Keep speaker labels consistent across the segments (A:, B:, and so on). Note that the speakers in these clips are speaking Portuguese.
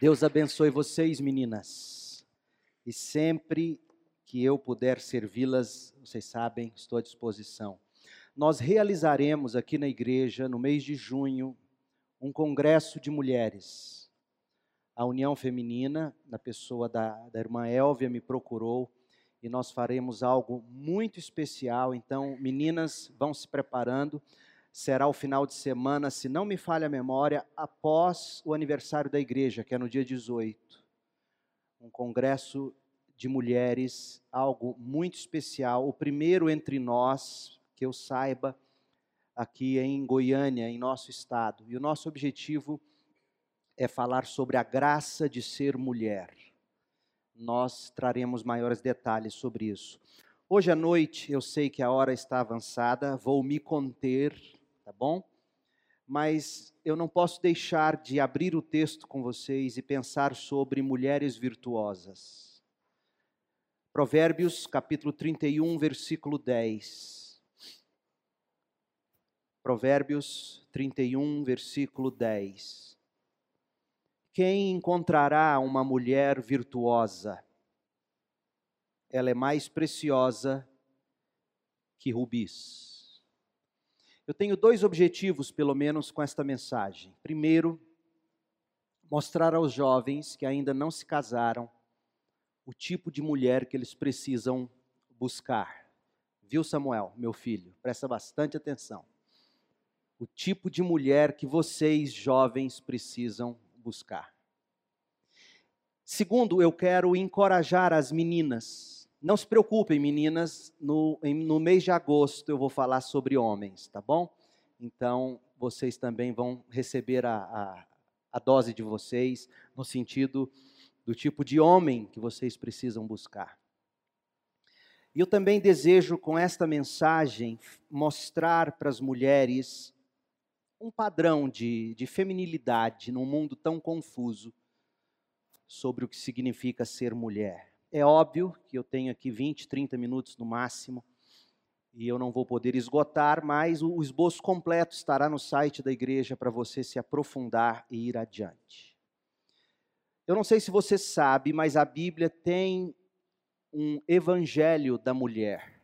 A: Deus abençoe vocês, meninas. E sempre que eu puder servi-las, vocês sabem, estou à disposição. Nós realizaremos aqui na igreja, no mês de junho, um congresso de mulheres. A União Feminina, na pessoa da irmã Elvia, me procurou e nós faremos algo muito especial. Então, meninas, vão se preparando. Será o final de semana, se não me falha a memória, após o aniversário da igreja, que é no dia 18. Um congresso de mulheres, algo muito especial. O primeiro entre nós, que eu saiba, aqui em Goiânia, em nosso estado. E o nosso objetivo é falar sobre a graça de ser mulher. Nós traremos maiores detalhes sobre isso. Hoje à noite, eu sei que a hora está avançada, vou me conter, tá bom? Mas eu não posso deixar de abrir o texto com vocês e pensar sobre mulheres virtuosas. Provérbios, capítulo 31, versículo 10. Provérbios 31, versículo 10. Quem encontrará uma mulher virtuosa? Ela é mais preciosa que rubis. Eu tenho dois objetivos, pelo menos, com esta mensagem. Primeiro, mostrar aos jovens que ainda não se casaram o tipo de mulher que eles precisam buscar. Viu, Samuel, meu filho? Presta bastante atenção. O tipo de mulher que vocês, jovens, precisam buscar. Segundo, eu quero encorajar as meninas. Não se preocupem, meninas, no mês de agosto eu vou falar sobre homens, tá bom? Então, vocês também vão receber a dose de vocês, no sentido do tipo de homem que vocês precisam buscar. E eu também desejo, com esta mensagem, mostrar para as mulheres um padrão de feminilidade num mundo tão confuso sobre o que significa ser mulher. É óbvio que eu tenho aqui 20, 30 minutos no máximo, e eu não vou poder esgotar, mas o esboço completo estará no site da igreja para você se aprofundar e ir adiante. Eu não sei se você sabe, mas a Bíblia tem um evangelho da mulher.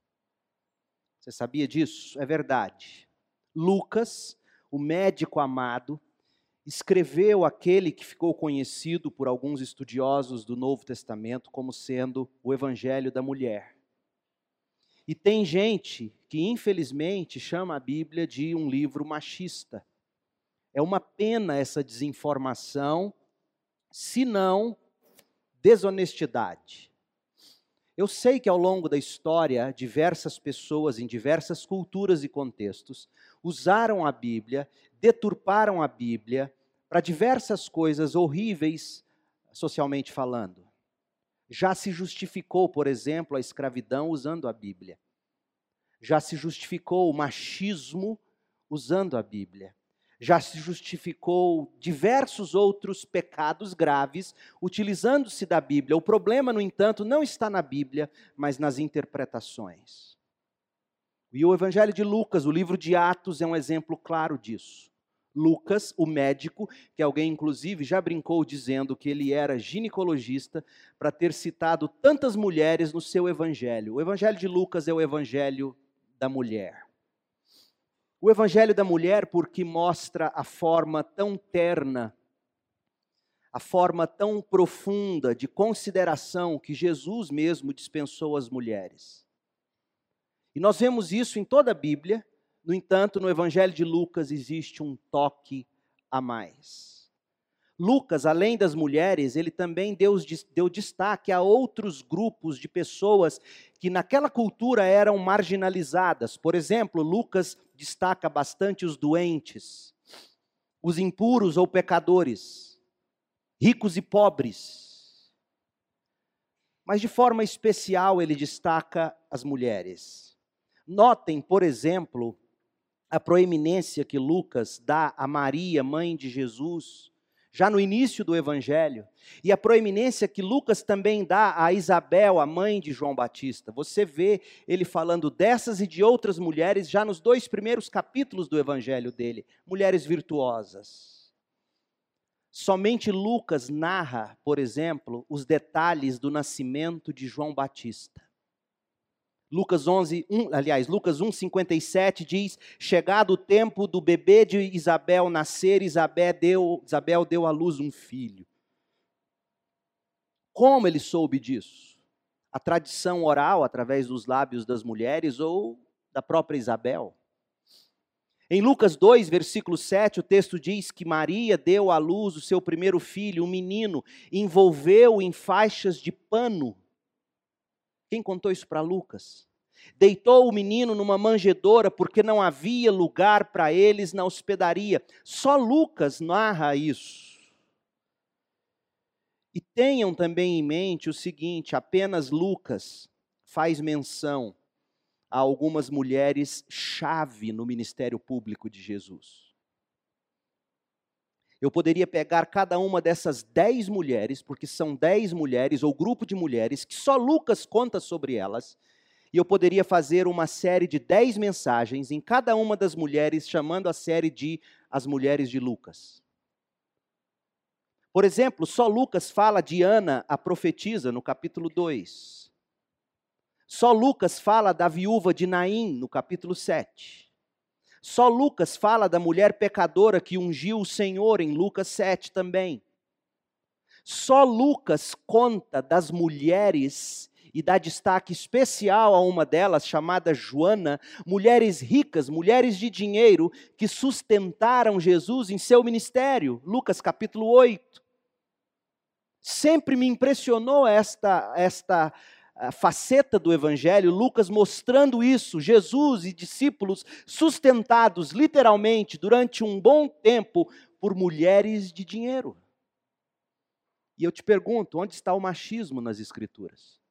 A: Você sabia disso? É verdade. Lucas, o médico amado, escreveu aquele que ficou conhecido por alguns estudiosos do Novo Testamento como sendo o Evangelho da Mulher. E tem gente que, infelizmente, chama a Bíblia de um livro machista. É uma pena essa desinformação, se não desonestidade. Eu sei que ao longo da história, diversas pessoas em diversas culturas e contextos usaram a Bíblia, deturparam a Bíblia para diversas coisas horríveis, socialmente falando. Já se justificou, por exemplo, a escravidão usando a Bíblia. Já se justificou o machismo usando a Bíblia. Já se justificou diversos outros pecados graves utilizando-se da Bíblia. O problema, no entanto, não está na Bíblia, mas nas interpretações. E o Evangelho de Lucas, o livro de Atos, é um exemplo claro disso. Lucas, o médico, que alguém inclusive já brincou dizendo que ele era ginecologista, para ter citado tantas mulheres no seu evangelho. O Evangelho de Lucas é o Evangelho da mulher. O Evangelho da mulher porque mostra a forma tão terna, a forma tão profunda de consideração que Jesus mesmo dispensou às mulheres. E nós vemos isso em toda a Bíblia. No entanto, no Evangelho de Lucas existe um toque a mais. Lucas, além das mulheres, ele também deu destaque a outros grupos de pessoas que naquela cultura eram marginalizadas. Por exemplo, Lucas destaca bastante os doentes, os impuros ou pecadores, ricos e pobres. Mas de forma especial ele destaca as mulheres. Notem, por exemplo, a proeminência que Lucas dá a Maria, mãe de Jesus, já no início do Evangelho, e a proeminência que Lucas também dá a Isabel, a mãe de João Batista. Você vê ele falando dessas e de outras mulheres já nos 2 primeiros capítulos do Evangelho dele, mulheres virtuosas. Somente Lucas narra, por exemplo, os detalhes do nascimento de João Batista. Lucas 1:57 diz: chegado o tempo do bebê de Isabel nascer, Isabel deu à luz um filho. Como ele soube disso? A tradição oral, através dos lábios das mulheres ou da própria Isabel? Em Lucas 2, versículo 7, o texto diz que Maria deu à luz o seu primeiro filho, um menino, envolveu em faixas de pano. Quem contou isso para Lucas? Deitou o menino numa manjedoura, porque não havia lugar para eles na hospedaria. Só Lucas narra isso. E tenham também em mente o seguinte: apenas Lucas faz menção a algumas mulheres-chave no ministério público de Jesus. Eu poderia pegar cada uma dessas 10 mulheres, porque são 10 mulheres, ou grupo de mulheres, que só Lucas conta sobre elas, e eu poderia fazer uma série de 10 mensagens em cada uma das mulheres, chamando a série de As Mulheres de Lucas. Por exemplo, só Lucas fala de Ana, a profetisa, no capítulo 2. Só Lucas fala da viúva de Naim, no capítulo 7. Só Lucas fala da mulher pecadora que ungiu o Senhor, em Lucas 7 também. Só Lucas conta das mulheres e dá destaque especial a uma delas, chamada Joana, mulheres ricas, mulheres de dinheiro, que sustentaram Jesus em seu ministério. Lucas capítulo 8. Sempre me impressionou esta faceta do Evangelho, Lucas mostrando isso, Jesus e discípulos sustentados literalmente durante um bom tempo por mulheres de dinheiro. E eu te pergunto, onde está o machismo nas Escrituras?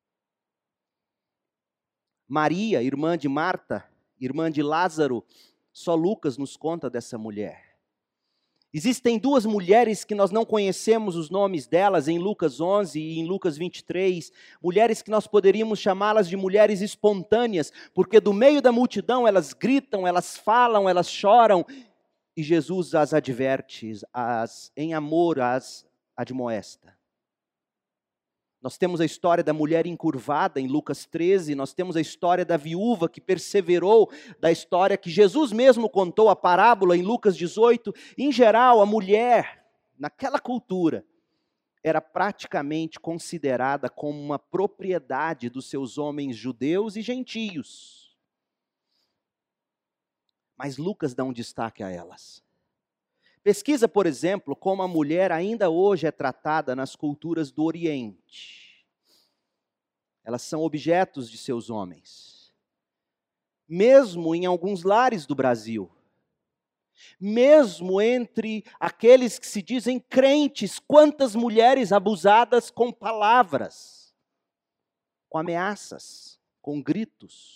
A: Maria, irmã de Marta, irmã de Lázaro, só Lucas nos conta dessa mulher. Existem duas mulheres que nós não conhecemos os nomes delas em Lucas 11 e em Lucas 23, mulheres que nós poderíamos chamá-las de mulheres espontâneas, porque do meio da multidão elas gritam, elas falam, elas choram, e Jesus as adverte, em amor as admoesta. Nós temos a história da mulher encurvada em Lucas 13, nós temos a história da viúva que perseverou, da história que Jesus mesmo contou, a parábola em Lucas 18. Em geral, a mulher, naquela cultura, era praticamente considerada como uma propriedade dos seus homens judeus e gentios. Mas Lucas dá um destaque a elas. Pesquisa, por exemplo, como a mulher ainda hoje é tratada nas culturas do Oriente. Elas são objetos de seus homens. Mesmo em alguns lares do Brasil. Mesmo entre aqueles que se dizem crentes, quantas mulheres abusadas com palavras, com ameaças, com gritos.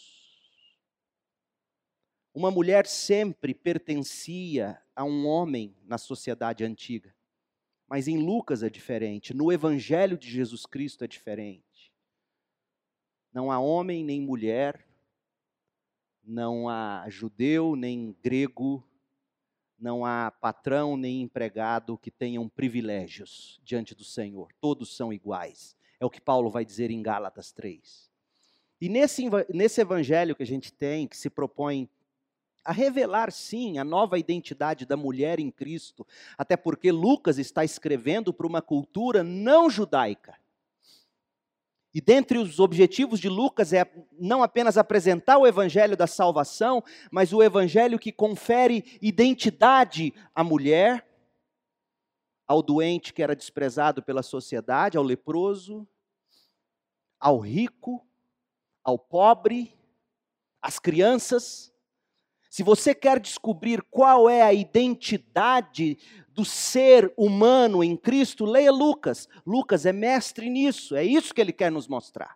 A: Uma mulher sempre pertencia a um homem na sociedade antiga. Mas em Lucas é diferente, no Evangelho de Jesus Cristo é diferente. Não há homem nem mulher, não há judeu nem grego, não há patrão nem empregado que tenham privilégios diante do Senhor. Todos são iguais. É o que Paulo vai dizer em Gálatas 3. E nesse Evangelho que a gente tem, que se propõe a revelar, sim, a nova identidade da mulher em Cristo, até porque Lucas está escrevendo para uma cultura não judaica. E dentre os objetivos de Lucas é não apenas apresentar o evangelho da salvação, mas o evangelho que confere identidade à mulher, ao doente que era desprezado pela sociedade, ao leproso, ao rico, ao pobre, às crianças. Se você quer descobrir qual é a identidade do ser humano em Cristo, leia Lucas. Lucas é mestre nisso, é isso que ele quer nos mostrar.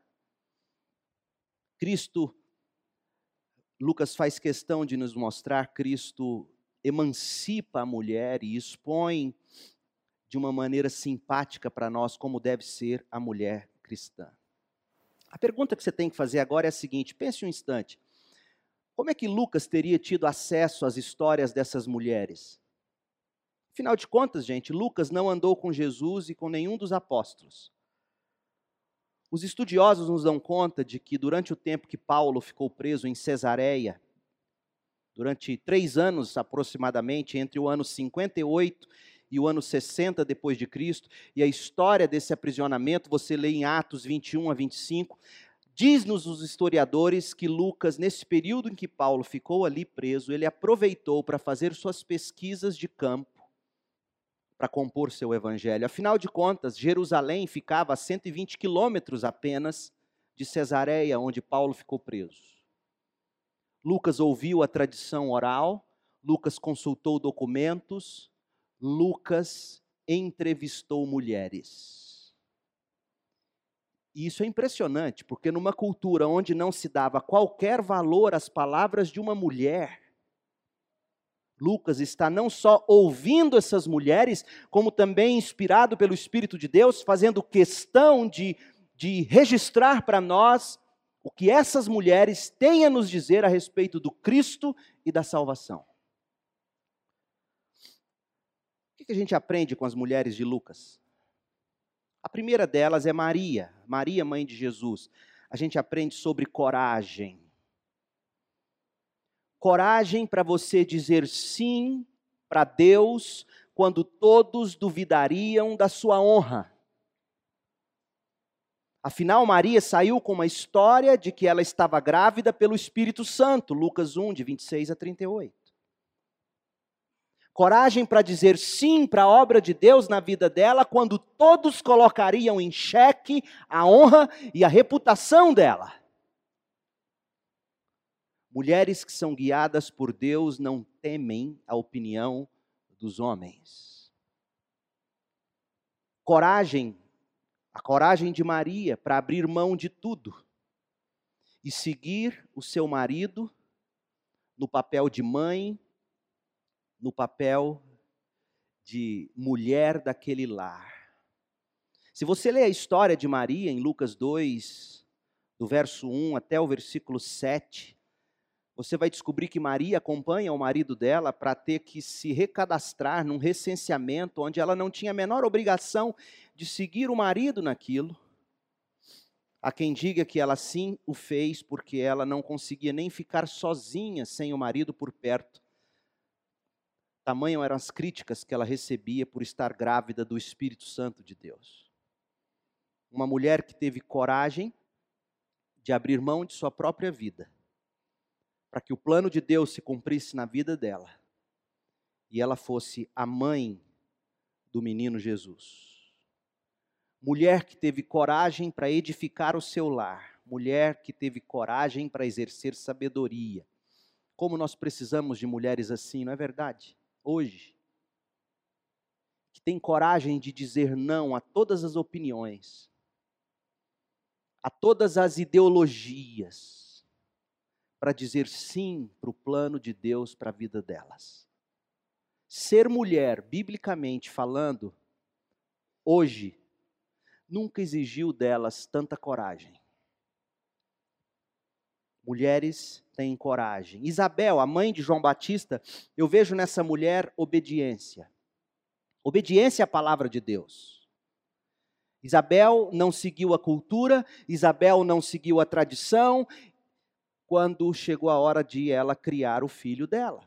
A: Lucas faz questão de nos mostrar, Cristo emancipa a mulher e expõe de uma maneira simpática para nós como deve ser a mulher cristã. A pergunta que você tem que fazer agora é a seguinte, pense um instante. Como é que Lucas teria tido acesso às histórias dessas mulheres? Afinal de contas, gente, Lucas não andou com Jesus e com nenhum dos apóstolos. Os estudiosos nos dão conta de que durante o tempo que Paulo ficou preso em Cesareia, durante 3 anos aproximadamente, entre o ano 58 e o ano 60 depois de Cristo, e a história desse aprisionamento, você lê em Atos 21 a 25, diz-nos os historiadores que Lucas, nesse período em que Paulo ficou ali preso, ele aproveitou para fazer suas pesquisas de campo, para compor seu evangelho. Afinal de contas, Jerusalém ficava a 120 quilômetros apenas de Cesareia, onde Paulo ficou preso. Lucas ouviu a tradição oral, Lucas consultou documentos, Lucas entrevistou mulheres. E isso é impressionante, porque numa cultura onde não se dava qualquer valor às palavras de uma mulher, Lucas está não só ouvindo essas mulheres, como também inspirado pelo Espírito de Deus, fazendo questão de registrar para nós o que essas mulheres têm a nos dizer a respeito do Cristo e da salvação. O que a gente aprende com as mulheres de Lucas? A primeira delas é Maria, Maria, mãe de Jesus. A gente aprende sobre coragem. Coragem para você dizer sim para Deus quando todos duvidariam da sua honra. Afinal, Maria saiu com uma história de que ela estava grávida pelo Espírito Santo, Lucas 1, de 26 a 38. Coragem para dizer sim para a obra de Deus na vida dela quando todos colocariam em xeque a honra e a reputação dela. Mulheres que são guiadas por Deus não temem a opinião dos homens. A coragem de Maria para abrir mão de tudo e seguir o seu marido no papel de mãe, no papel de mulher daquele lar. Se você ler a história de Maria em Lucas 2, do verso 1 até o versículo 7, você vai descobrir que Maria acompanha o marido dela para ter que se recadastrar num recenseamento onde ela não tinha a menor obrigação de seguir o marido naquilo. Há quem diga que ela sim o fez porque ela não conseguia nem ficar sozinha sem o marido por perto. Tamanho eram as críticas que ela recebia por estar grávida do Espírito Santo de Deus. Uma mulher que teve coragem de abrir mão de sua própria vida, para que o plano de Deus se cumprisse na vida dela, e ela fosse a mãe do menino Jesus. Mulher que teve coragem para edificar o seu lar, mulher que teve coragem para exercer sabedoria. Como nós precisamos de mulheres assim, não é verdade? Hoje, que tem coragem de dizer não a todas as opiniões, a todas as ideologias, para dizer sim para o plano de Deus para a vida delas. Ser mulher, biblicamente falando, hoje, nunca exigiu delas tanta coragem. Mulheres têm coragem. Isabel, a mãe de João Batista, eu vejo nessa mulher obediência. Obediência à palavra de Deus. Isabel não seguiu a cultura, Isabel não seguiu a tradição, quando chegou a hora de ela criar o filho dela.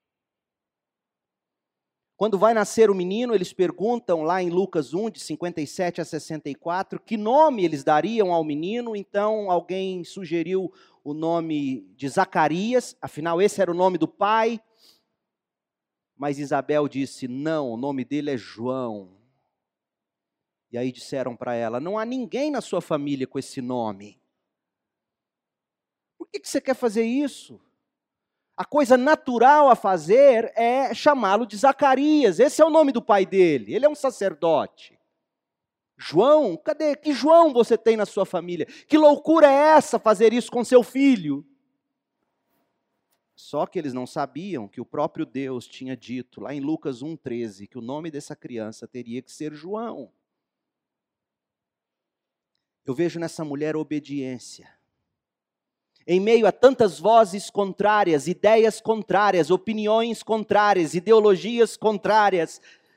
A: Quando vai nascer o menino, eles perguntam lá em Lucas 1, de 57 a 64, que nome eles dariam ao menino. Então alguém sugeriu o nome de Zacarias, afinal esse era o nome do pai. Mas Isabel disse, não, o nome dele é João. E aí disseram para ela, não há ninguém na sua família com esse nome. Por que você quer fazer isso? A coisa natural a fazer é chamá-lo de Zacarias. Esse é o nome do pai dele. Ele é um sacerdote. João, cadê? Que João você tem na sua família? Que loucura é essa fazer isso com seu filho? Só que eles não sabiam que o próprio Deus tinha dito, lá em Lucas 1,13, que o nome dessa criança teria que ser João. Eu vejo nessa mulher obediência. Em meio a tantas vozes contrárias, ideias contrárias, opiniões contrárias, ideologias contrárias,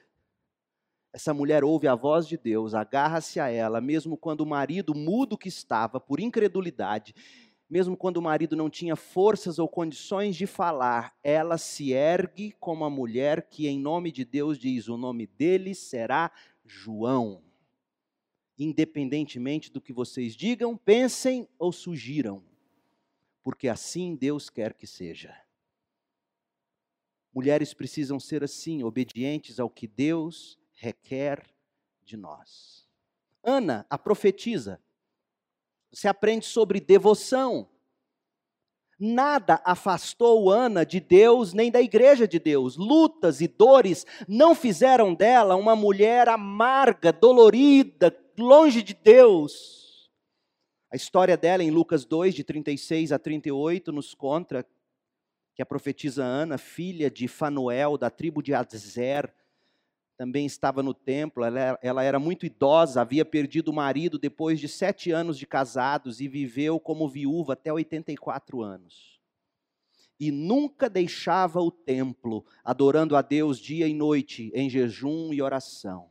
A: Essa mulher ouve a voz de Deus, agarra-se a ela, mesmo quando o marido mudo que estava, por incredulidade, mesmo quando o marido não tinha forças ou condições de falar, ela se ergue como a mulher que em nome de Deus diz, o nome dele será João. Independentemente do que vocês digam, pensem ou sugiram, porque assim Deus quer que seja. Mulheres precisam ser assim, obedientes ao que Deus requer de nós. Ana, a profetisa, você aprende sobre devoção. Nada afastou Ana de Deus, nem da igreja de Deus. Lutas e dores não fizeram dela uma mulher amarga, dolorida, longe de Deus. A história dela em Lucas 2, de 36 a 38, nos conta que a profetisa Ana, filha de Fanuel, da tribo de Azer, também estava no templo. Ela era muito idosa, havia perdido o marido depois de 7 anos de casados e viveu como viúva até 84 anos. E nunca deixava o templo, adorando a Deus dia e noite, em jejum e oração.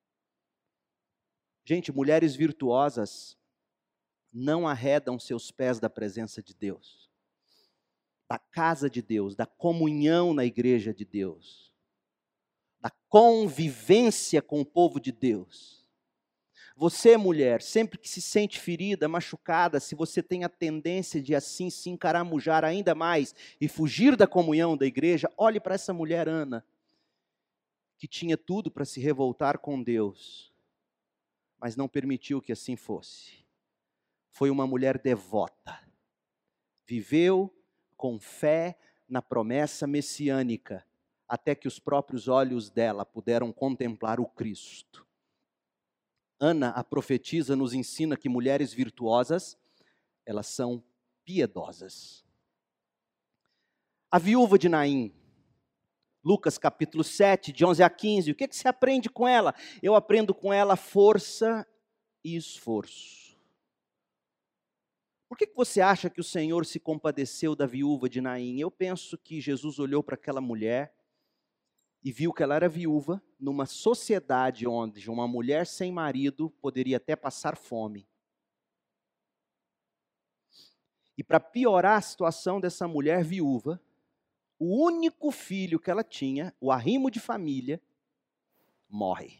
A: Gente, mulheres virtuosas não arredam seus pés da presença de Deus, da casa de Deus, da comunhão na igreja de Deus, da convivência com o povo de Deus. Você, mulher, sempre que se sente ferida, machucada, se você tem a tendência de assim se encaramujar ainda mais e fugir da comunhão da igreja, olhe para essa mulher Ana, que tinha tudo para se revoltar com Deus, mas não permitiu que assim fosse. Foi uma mulher devota. Viveu com fé na promessa messiânica, até que os próprios olhos dela puderam contemplar o Cristo. Ana, a profetisa, nos ensina que mulheres virtuosas, elas são piedosas. A viúva de Naim, Lucas capítulo 7, de 11 a 15, o que você aprende com ela? Eu aprendo com ela força e esforço. Por que você acha que o Senhor se compadeceu da viúva de Naim? Eu penso que Jesus olhou para aquela mulher e viu que ela era viúva, numa sociedade onde uma mulher sem marido poderia até passar fome. E para piorar a situação dessa mulher viúva, o único filho que ela tinha, o arrimo de família, morre.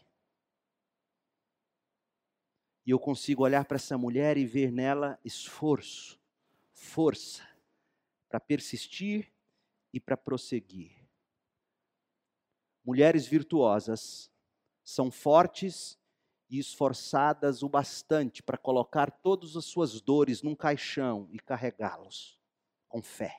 A: E eu consigo olhar para essa mulher e ver nela esforço, força, para persistir e para prosseguir. Mulheres virtuosas são fortes e esforçadas o bastante para colocar todas as suas dores num caixão e carregá-los com fé.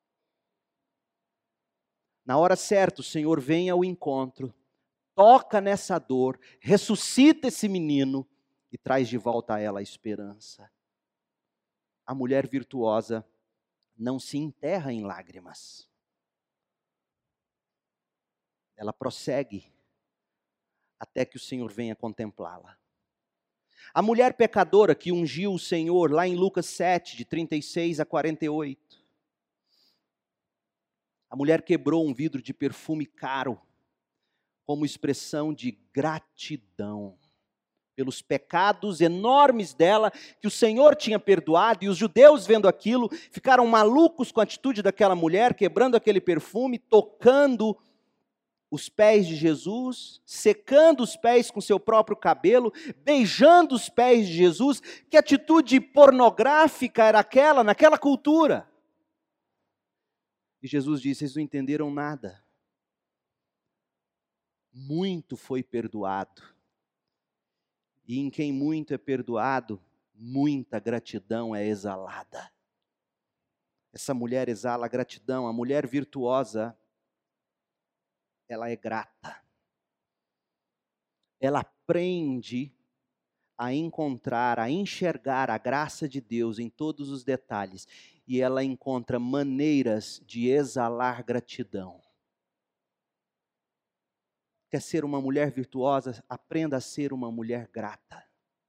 A: Na hora certa, o Senhor vem ao encontro, toca nessa dor, ressuscita esse menino e traz de volta a ela a esperança. A mulher virtuosa não se enterra em lágrimas. Ela prossegue até que o Senhor venha contemplá-la. A mulher pecadora que ungiu o Senhor, lá em Lucas 7, de 36 a 48. A mulher quebrou um vidro de perfume caro, como expressão de gratidão pelos pecados enormes dela, que o Senhor tinha perdoado, e os judeus vendo aquilo, ficaram malucos com a atitude daquela mulher, quebrando aquele perfume, tocando os pés de Jesus, secando os pés com seu próprio cabelo, beijando os pés de Jesus. Que atitude pornográfica era aquela, naquela cultura? E Jesus disse: vocês não entenderam nada. Muito foi perdoado. E em quem muito é perdoado, muita gratidão é exalada. Essa mulher exala gratidão. A mulher virtuosa, ela é grata. Ela aprende a encontrar, a enxergar a graça de Deus em todos os detalhes. E ela encontra maneiras de exalar gratidão. Quer ser uma mulher virtuosa? Aprenda a ser uma mulher grata.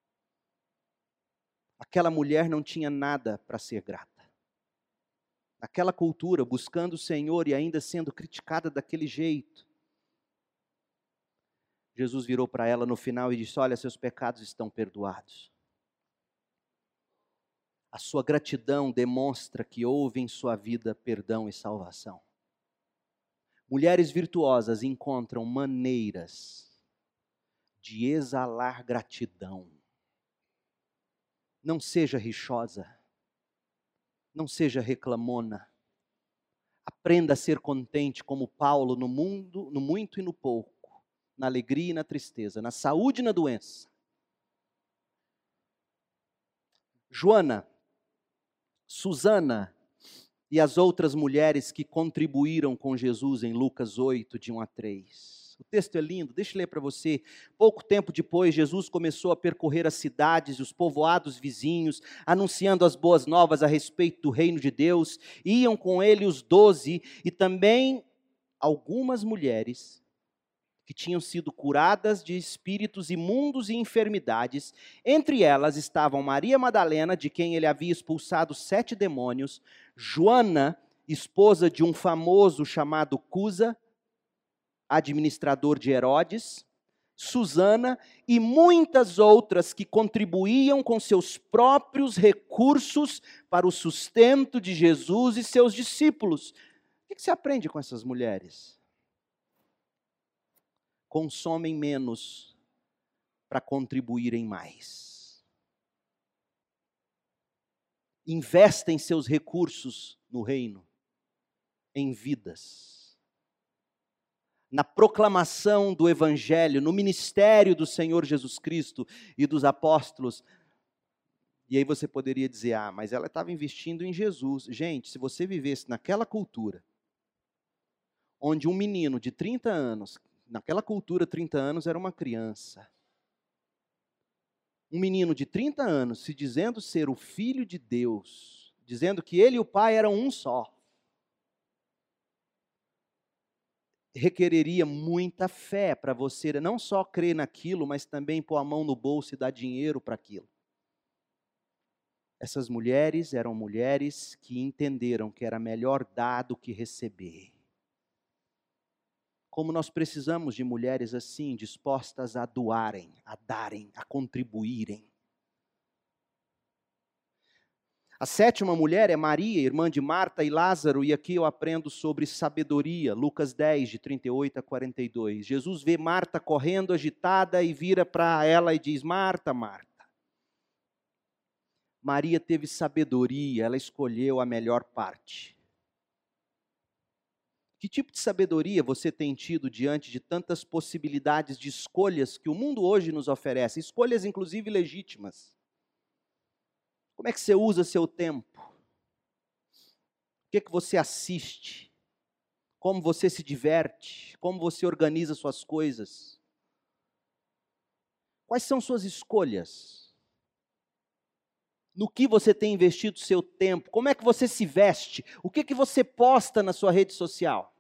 A: Aquela mulher não tinha nada para ser grata. Naquela cultura, buscando o Senhor e ainda sendo criticada daquele jeito. Jesus virou para ela no final e disse: olha, seus pecados estão perdoados. A sua gratidão demonstra que houve em sua vida perdão e salvação. Mulheres virtuosas encontram maneiras de exalar gratidão. Não seja rixosa, não seja reclamona. Aprenda a ser contente como Paulo no mundo, no muito e no pouco, na alegria e na tristeza, na saúde e na doença. Joana, Susana e as outras mulheres que contribuíram com Jesus em Lucas 8, de 1 a 3. O texto é lindo, deixa eu ler para você. Pouco tempo depois, Jesus começou a percorrer as cidades e os povoados vizinhos, anunciando as boas novas a respeito do reino de Deus. Iam com ele os 12 e também algumas mulheres que tinham sido curadas de espíritos imundos e enfermidades. Entre elas estavam Maria Madalena, de quem ele havia expulsado 7 demônios, Joana, esposa de um famoso chamado Cusa, administrador de Herodes, Susana e muitas outras que contribuíam com seus próprios recursos para o sustento de Jesus e seus discípulos. O que você aprende com essas mulheres? Consomem menos para contribuírem mais. Investem seus recursos no reino, em vidas, na proclamação do Evangelho, no ministério do Senhor Jesus Cristo e dos apóstolos. E aí você poderia dizer, mas ela estava investindo em Jesus. Gente, se você vivesse naquela cultura, onde um menino de 30 anos, naquela cultura 30 anos era uma criança, um menino de 30 anos se dizendo ser o filho de Deus, dizendo que ele e o pai eram um só, requereria muita fé para você não só crer naquilo, mas também pôr a mão no bolso e dar dinheiro para aquilo. Essas mulheres eram mulheres que entenderam que era melhor dar do que receber. Como nós precisamos de mulheres assim, dispostas a doarem, a darem, a contribuírem. A 7ª mulher é Maria, irmã de Marta e Lázaro, e aqui eu aprendo sobre sabedoria, Lucas 10, de 38 a 42. Jesus vê Marta correndo agitada e vira para ela e diz: Marta, Marta. Maria teve sabedoria, ela escolheu a melhor parte. Que tipo de sabedoria você tem tido diante de tantas possibilidades de escolhas que o mundo hoje nos oferece? Escolhas inclusive legítimas. Como é que você usa seu tempo? O que você assiste? Como você se diverte? Como você organiza suas coisas? Quais são suas escolhas? No que você tem investido seu tempo? Como é que você se veste? O que você posta na sua rede social?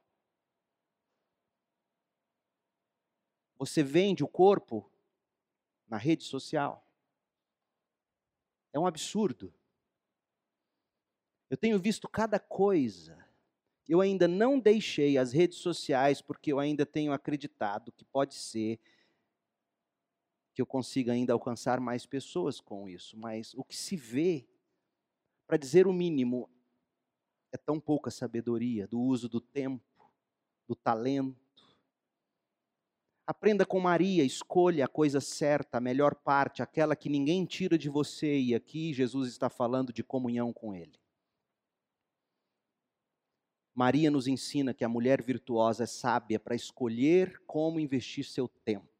A: Você vende o corpo na rede social? É um absurdo. Eu tenho visto cada coisa. Eu ainda não deixei as redes sociais porque eu ainda tenho acreditado que pode ser que eu consiga ainda alcançar mais pessoas com isso. Mas o que se vê, para dizer o mínimo, é tão pouca sabedoria do uso do tempo, do talento. Aprenda com Maria, escolha a coisa certa, a melhor parte, aquela que ninguém tira de você. E aqui Jesus está falando de comunhão com Ele. Maria nos ensina que a mulher virtuosa é sábia para escolher como investir seu tempo.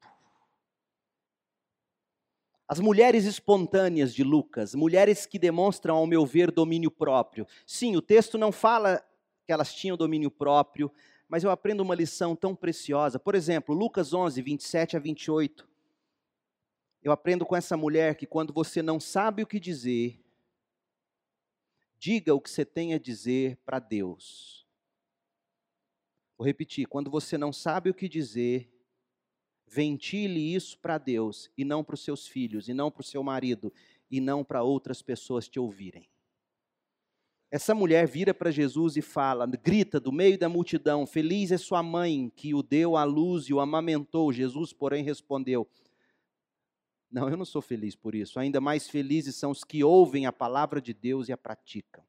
A: As mulheres espontâneas de Lucas, mulheres que demonstram, ao meu ver, domínio próprio. Sim, o texto não fala que elas tinham domínio próprio, mas eu aprendo uma lição tão preciosa. Por exemplo, Lucas 11, 27 a 28. Eu aprendo com essa mulher que quando você não sabe o que dizer, diga o que você tem a dizer para Deus. Vou repetir, quando você não sabe o que dizer, ventile isso para Deus, e não para os seus filhos, e não para o seu marido, e não para outras pessoas te ouvirem. Essa mulher vira para Jesus e fala, grita do meio da multidão: feliz é sua mãe que o deu à luz e o amamentou. Jesus, porém, respondeu: não, eu não sou feliz por isso. Ainda mais felizes são os que ouvem a palavra de Deus e a praticam.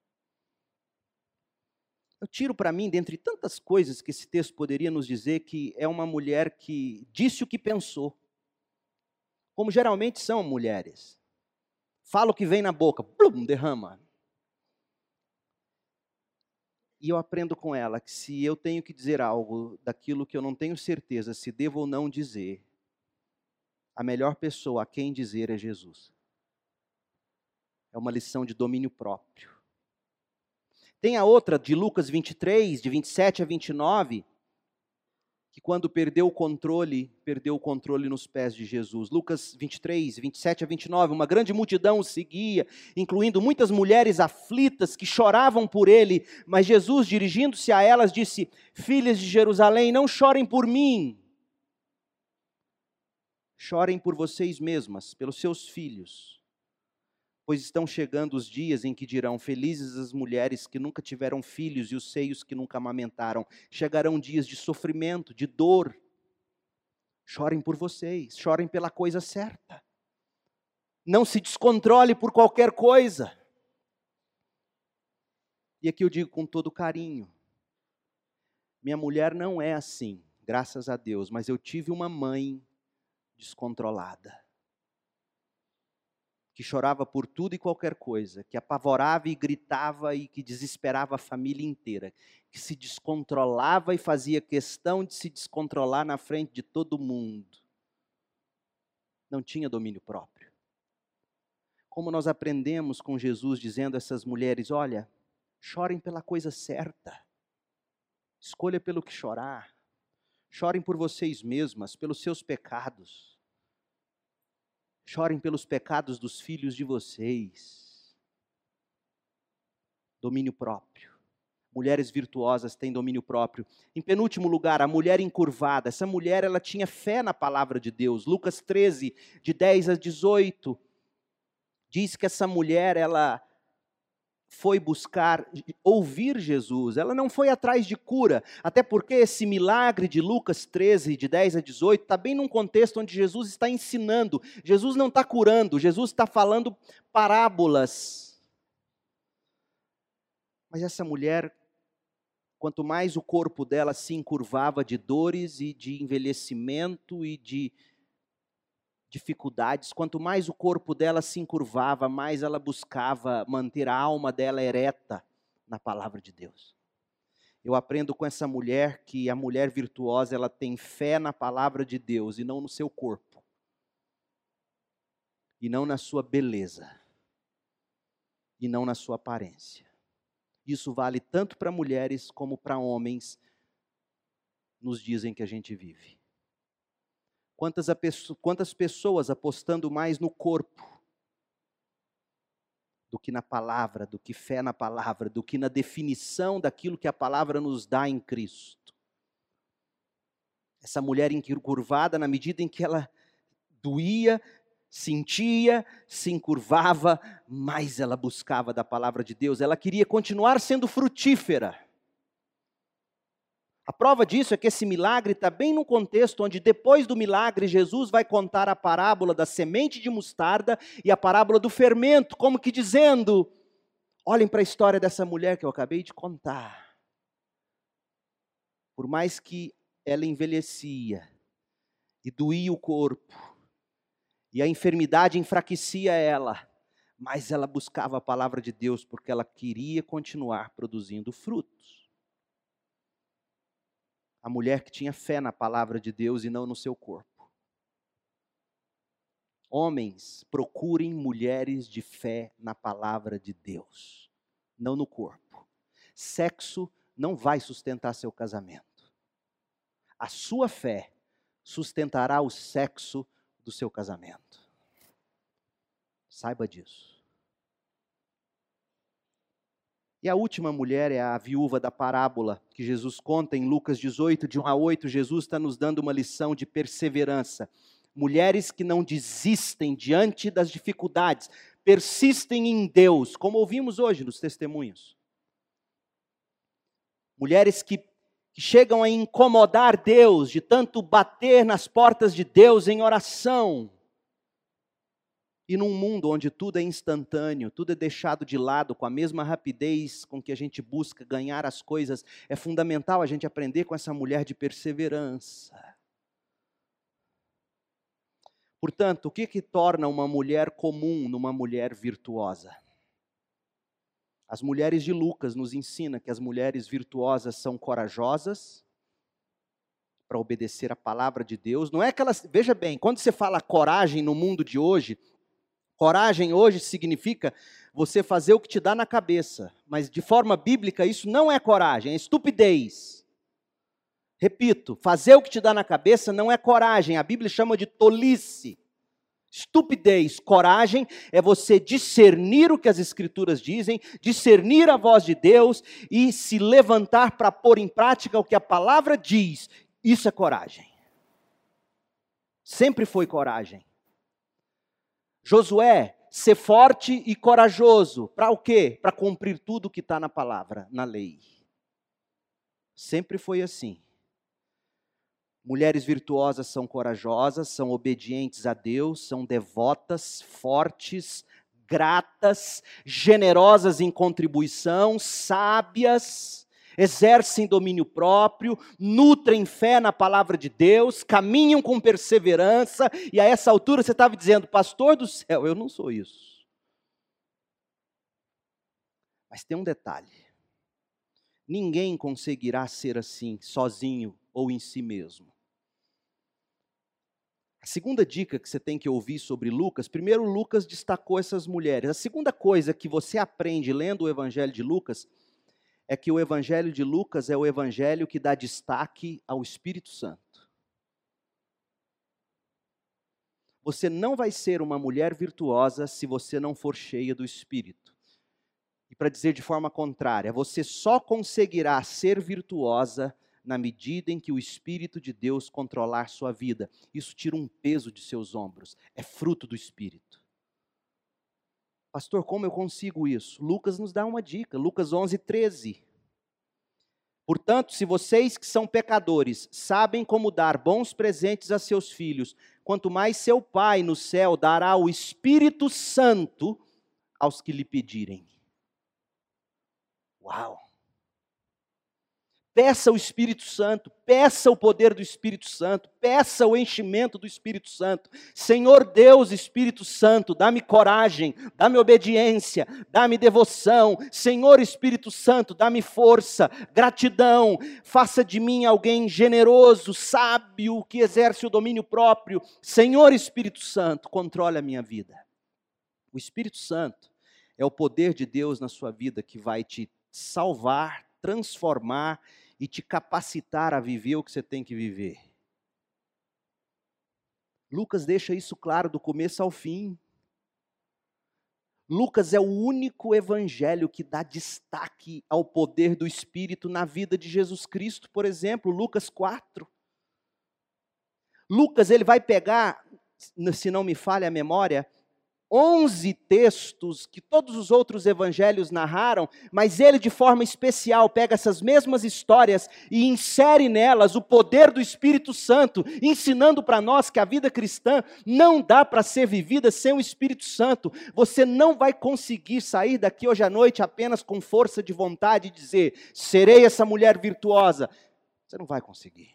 A: Eu tiro para mim, dentre tantas coisas que esse texto poderia nos dizer, que é uma mulher que disse o que pensou. Como geralmente são mulheres. Fala o que vem na boca, plum, derrama. E eu aprendo com ela que se eu tenho que dizer algo daquilo que eu não tenho certeza se devo ou não dizer, a melhor pessoa a quem dizer é Jesus. É uma lição de domínio próprio. Tem a outra de Lucas 23, de 27 a 29, que quando perdeu o controle nos pés de Jesus. Lucas 23, 27 a 29, uma grande multidão o seguia, incluindo muitas mulheres aflitas que choravam por ele, mas Jesus, dirigindo-se a elas, disse: filhas de Jerusalém, não chorem por mim, chorem por vocês mesmas, pelos seus filhos. Pois estão chegando os dias em que dirão: felizes as mulheres que nunca tiveram filhos e os seios que nunca amamentaram. Chegarão dias de sofrimento, de dor. Chorem por vocês, chorem pela coisa certa. Não se descontrole por qualquer coisa. E aqui eu digo com todo carinho: minha mulher não é assim, graças a Deus, mas eu tive uma mãe descontrolada, que chorava por tudo e qualquer coisa, que apavorava e gritava e que desesperava a família inteira, que se descontrolava e fazia questão de se descontrolar na frente de todo mundo. Não tinha domínio próprio. Como nós aprendemos com Jesus dizendo a essas mulheres: olha, chorem pela coisa certa, escolha pelo que chorar, chorem por vocês mesmas, pelos seus pecados. Chorem pelos pecados dos filhos de vocês. Domínio próprio. Mulheres virtuosas têm domínio próprio. Em penúltimo lugar, a mulher encurvada. Essa mulher, ela tinha fé na palavra de Deus. Lucas 13, de 10 a 18, diz que essa mulher, ela foi buscar ouvir Jesus, ela não foi atrás de cura, até porque esse milagre de Lucas 13, de 10 a 18, está bem num contexto onde Jesus está ensinando. Jesus não está curando, Jesus está falando parábolas. Mas essa mulher, quanto mais o corpo dela se encurvava de dores e de envelhecimento e de dificuldades, quanto mais o corpo dela se encurvava, mais ela buscava manter a alma dela ereta na palavra de Deus. Eu aprendo com essa mulher que a mulher virtuosa, ela tem fé na palavra de Deus e não no seu corpo, e não na sua beleza, e não na sua aparência. Isso vale tanto para mulheres como para homens nos dias em que a gente vive. Quantas pessoas apostando mais no corpo do que na palavra, do que fé na palavra, do que na definição daquilo que a palavra nos dá em Cristo. Essa mulher encurvada, na medida em que ela doía, sentia, se encurvava, mais ela buscava da palavra de Deus. Ela queria continuar sendo frutífera. A prova disso é que esse milagre está bem num contexto onde depois do milagre Jesus vai contar a parábola da semente de mostarda e a parábola do fermento, como que dizendo: olhem para a história dessa mulher que eu acabei de contar. Por mais que ela envelhecia e doía o corpo e a enfermidade enfraquecia ela, mas ela buscava a palavra de Deus porque ela queria continuar produzindo frutos. A mulher que tinha fé na palavra de Deus e não no seu corpo. Homens, procurem mulheres de fé na palavra de Deus, não no corpo. Sexo não vai sustentar seu casamento. A sua fé sustentará o sexo do seu casamento. Saiba disso. E a última mulher é a viúva da parábola que Jesus conta em Lucas 18, de 1 a 8. Jesus está nos dando uma lição de perseverança. Mulheres que não desistem diante das dificuldades, persistem em Deus, como ouvimos hoje nos testemunhos. Mulheres que chegam a incomodar Deus, de tanto bater nas portas de Deus em oração. E num mundo onde tudo é instantâneo, tudo é deixado de lado com a mesma rapidez com que a gente busca ganhar as coisas, é fundamental a gente aprender com essa mulher de perseverança. Portanto, o que torna uma mulher comum numa mulher virtuosa? As mulheres de Lucas nos ensinam que as mulheres virtuosas são corajosas para obedecer a palavra de Deus. Não é que elas, veja bem, quando você fala coragem no mundo de hoje, coragem hoje significa você fazer o que te dá na cabeça. Mas de forma bíblica isso não é coragem, é estupidez. Repito, fazer o que te dá na cabeça não é coragem, a Bíblia chama de tolice. Estupidez, coragem é você discernir o que as Escrituras dizem, discernir a voz de Deus e se levantar para pôr em prática o que a palavra diz. Isso é coragem. Sempre foi coragem. Josué, ser forte e corajoso. Para o quê? Para cumprir tudo o que está na palavra, na lei. Sempre foi assim. Mulheres virtuosas são corajosas, são obedientes a Deus, são devotas, fortes, gratas, generosas em contribuição, sábias, exercem domínio próprio, nutrem fé na palavra de Deus, caminham com perseverança, e a essa altura você estava dizendo, pastor do céu, eu não sou isso. Mas tem um detalhe, ninguém conseguirá ser assim, sozinho ou em si mesmo. A segunda dica que você tem que ouvir sobre Lucas, primeiro Lucas destacou essas mulheres. A segunda coisa que você aprende lendo o Evangelho de Lucas, é que o Evangelho de Lucas é o Evangelho que dá destaque ao Espírito Santo. Você não vai ser uma mulher virtuosa se você não for cheia do Espírito. E para dizer de forma contrária, você só conseguirá ser virtuosa na medida em que o Espírito de Deus controlar sua vida. Isso tira um peso de seus ombros. É fruto do Espírito. Pastor, como eu consigo isso? Lucas nos dá uma dica. Lucas 11:13. Portanto, se vocês que são pecadores sabem como dar bons presentes a seus filhos, quanto mais seu Pai no céu dará o Espírito Santo aos que lhe pedirem. Uau! Peça o Espírito Santo, peça o poder do Espírito Santo, peça o enchimento do Espírito Santo. Senhor Deus, Espírito Santo, dá-me coragem, dá-me obediência, dá-me devoção. Senhor Espírito Santo, dá-me força, gratidão. Faça de mim alguém generoso, sábio, que exerce o domínio próprio. Senhor Espírito Santo, controle a minha vida. O Espírito Santo é o poder de Deus na sua vida que vai te salvar, transformar e te capacitar a viver o que você tem que viver. Lucas deixa isso claro do começo ao fim. Lucas é o único evangelho que dá destaque ao poder do Espírito na vida de Jesus Cristo, por exemplo, Lucas 4. Lucas, ele vai pegar, se não me falha a memória, 11 textos que todos os outros evangelhos narraram, mas ele de forma especial pega essas mesmas histórias e insere nelas o poder do Espírito Santo, ensinando para nós que a vida cristã não dá para ser vivida sem o Espírito Santo. Você não vai conseguir sair daqui hoje à noite apenas com força de vontade e dizer, serei essa mulher virtuosa. Você não vai conseguir.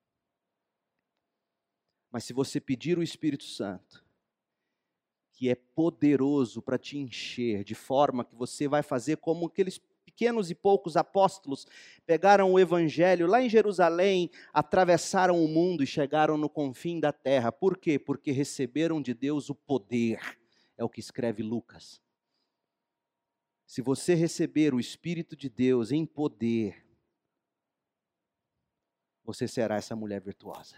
A: Mas se você pedir o Espírito Santo, que é poderoso para te encher, de forma que você vai fazer como aqueles pequenos e poucos apóstolos, pegaram o evangelho lá em Jerusalém, atravessaram o mundo e chegaram no confim da terra. Por quê? Porque receberam de Deus o poder, é o que escreve Lucas. Se você receber o Espírito de Deus em poder, você será essa mulher virtuosa.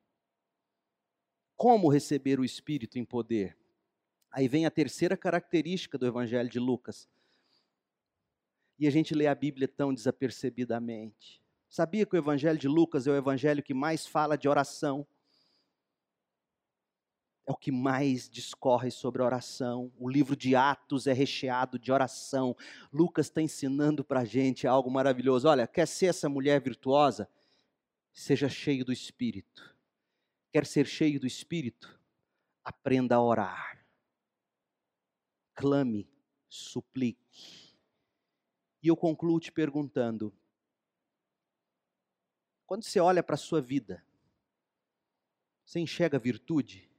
A: Como receber o Espírito em poder? Aí vem a terceira característica do Evangelho de Lucas. E a gente lê a Bíblia tão desapercebidamente. Sabia que o Evangelho de Lucas é o Evangelho que mais fala de oração? é o que mais discorre sobre oração. O livro de Atos é recheado de oração. Lucas está ensinando para a gente algo maravilhoso. Olha, quer ser essa mulher virtuosa? Seja cheio do Espírito. Quer ser cheio do Espírito? Aprenda a orar. Clame, suplique. E eu concluo te perguntando, quando você olha para a sua vida, você enxerga virtude?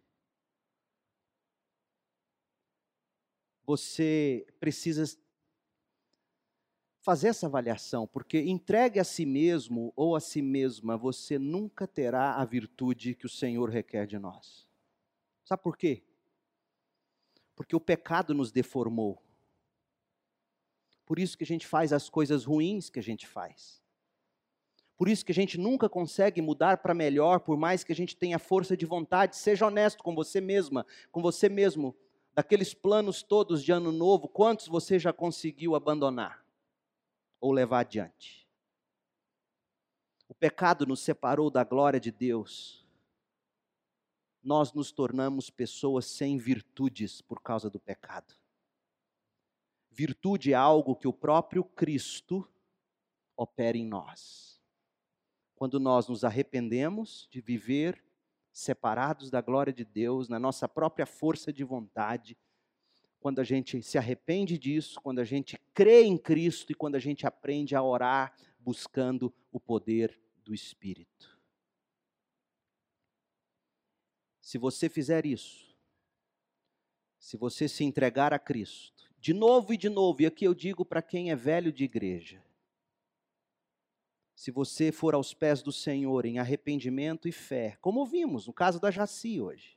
A: Você precisa fazer essa avaliação, porque entregue a si mesmo ou a si mesma, você nunca terá a virtude que o Senhor requer de nós. Sabe por quê? Porque o pecado nos deformou. Por isso que a gente faz as coisas ruins que a gente faz. Por isso que a gente nunca consegue mudar para melhor, por mais que a gente tenha força de vontade. Seja honesto com você mesma, com você mesmo. Daqueles planos todos de ano novo, quantos você já conseguiu abandonar ou levar adiante? O pecado nos separou da glória de Deus. Nós nos tornamos pessoas sem virtudes por causa do pecado. Virtude é algo que o próprio Cristo opera em nós. Quando nós nos arrependemos de viver separados da glória de Deus, na nossa própria força de vontade, quando a gente se arrepende disso, quando a gente crê em Cristo e quando a gente aprende a orar buscando o poder do Espírito. Se você fizer isso, se você se entregar a Cristo, de novo, e aqui eu digo para quem é velho de igreja, se você for aos pés do Senhor em arrependimento e fé, como vimos no caso da Jaci hoje,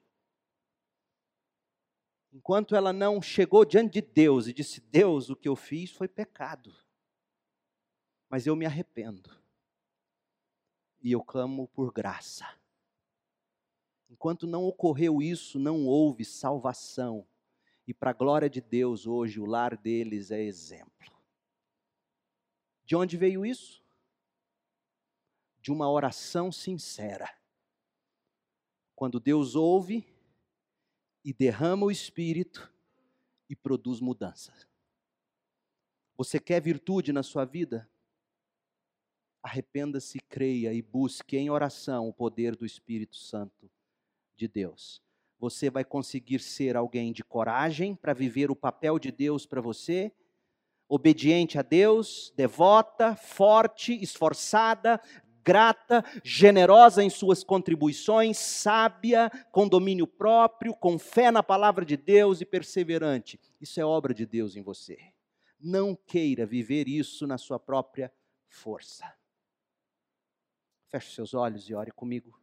A: enquanto ela não chegou diante de Deus e disse, Deus, o que eu fiz foi pecado, mas eu me arrependo, e eu clamo por graça. Enquanto não ocorreu isso, não houve salvação, e para a glória de Deus hoje o lar deles é exemplo. De onde veio isso? De uma oração sincera. Quando Deus ouve e derrama o Espírito e produz mudança. Você quer virtude na sua vida? Arrependa-se, creia e busque em oração o poder do Espírito Santo de Deus. Você vai conseguir ser alguém de coragem para viver o papel de Deus para você, obediente a Deus, devota, forte, esforçada, grata, generosa em suas contribuições, sábia, com domínio próprio, com fé na palavra de Deus e perseverante. Isso é obra de Deus em você. Não queira viver isso na sua própria força. Feche seus olhos e ore comigo.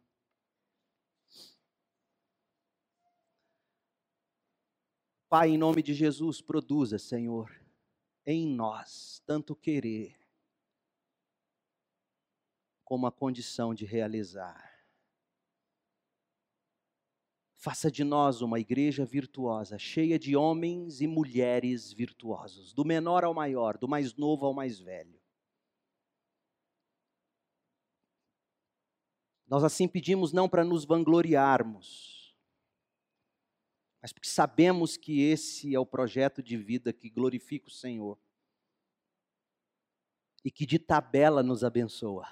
A: Pai, em nome de Jesus, produza, Senhor, em nós, tanto querer, como a condição de realizar. Faça de nós uma igreja virtuosa, cheia de homens e mulheres virtuosos, do menor ao maior, do mais novo ao mais velho. Nós assim pedimos não para nos vangloriarmos, mas porque sabemos que esse é o projeto de vida que glorifica o Senhor e que de tabela nos abençoa.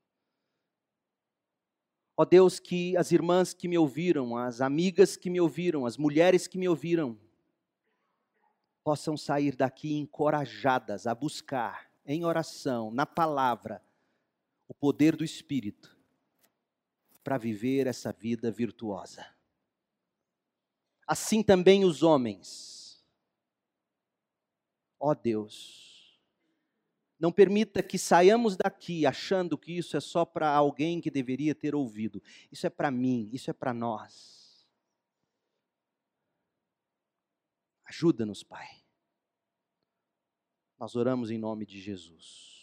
A: Ó Deus, que as irmãs que me ouviram, as amigas que me ouviram, as mulheres que me ouviram, possam sair daqui encorajadas a buscar, em oração, na palavra, o poder do Espírito, para viver essa vida virtuosa. Assim também os homens. Ó Deus, não permita que saiamos daqui achando que isso é só para alguém que deveria ter ouvido. Isso é para mim, isso é para nós. Ajuda-nos, Pai. Nós oramos em nome de Jesus.